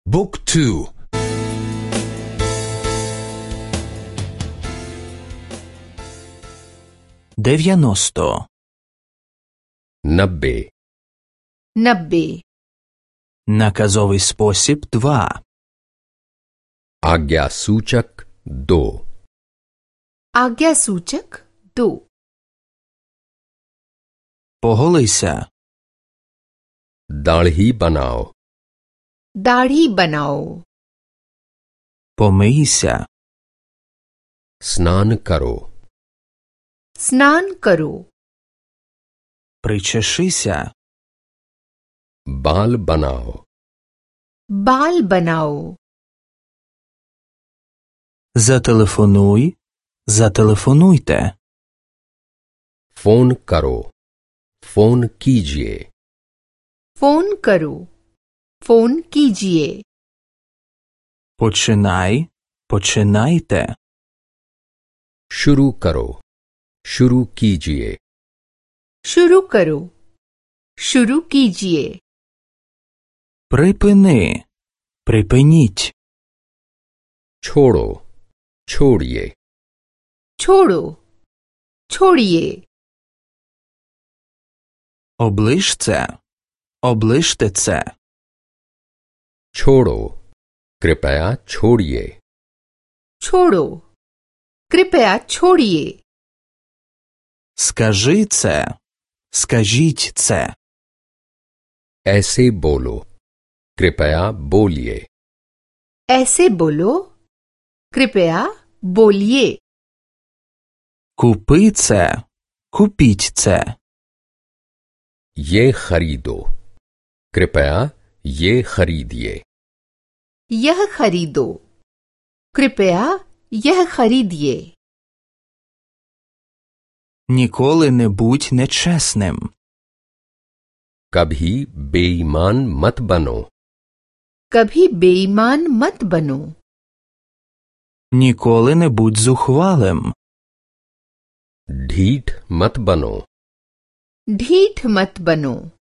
บุ๊กทู90 90 Наказовий спосіб 2 आज्ञासूचक 2 आज्ञासूचक 2 Поголися. दाढ़ी बनाओ दाढ़ी बनाओ Помийся. स्नान करो स्नान करो Причешися. बाल बनाओ बाल बनाओ Зателефонуй. Зателефонуйте. फोन करो फोन कीजिए फोन करो फोन कीजिए Починай. Починайте. शुरू करो शुरू कीजिए शुरू करो शुरू कीजिए Припини. Припиніть. छोड़ो छोड़िए छोड़ो छोड़िए Оближ це. Оближте це. छोड़ो कृपया छोड़िए छोड़ो कृपया छोड़िए Скажи це. Скажіть це. ऐसे बोलो कृपया बोलिए ऐसे बोलो कृपया बोलिए Купи це. Купіть це. ये खरीदो कृपया ये खरीदिए यह खरीदो कृपया यह खरीदिए Ніколи не будь нечесним. कभी बेईमान मत बनो कभी बेईमान मत बनो Ніколи не будь зухвалим. ढीठ मत बनो ढीठ मत बनो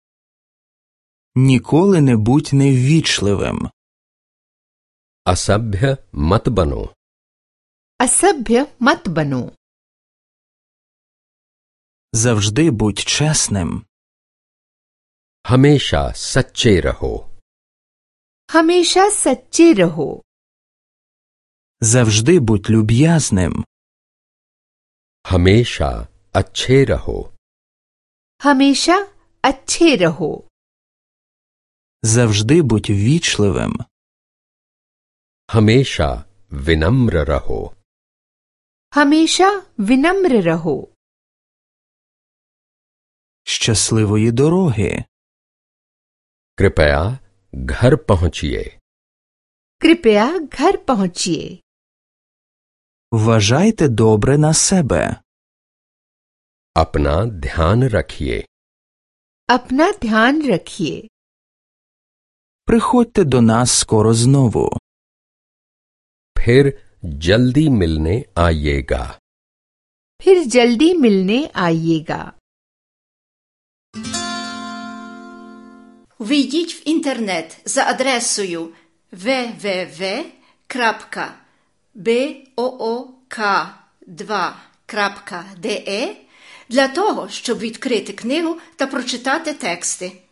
Ніколи не будь неввічливим. असभ्य मत बनो असभ्य मत बनो Завжди будь чесним. हमेशा सच्चे रहो हमेशा सच्चे रहो Завжди будь люб'язним. हमेशा अच्छे रहो हमेशा अच्छे रहो Завжди будь ввічливим. हमेशा विनम्र रहो हमेशा विनम्र रहो Щасливої дороги. कृपया घर पहुंचिए कृपया घर पहुंचिए Вважайте добре на себе. अपना ध्यान रखिए अपना ध्यान रखिए Приходьте до нас скоро знову. फिर जल्दी मिलने आइएगा फिर जल्दी मिलने आइएगा Ввійдіть в інтернет за адресою www.book2.de для того, щоб відкрити книгу та прочитати тексти.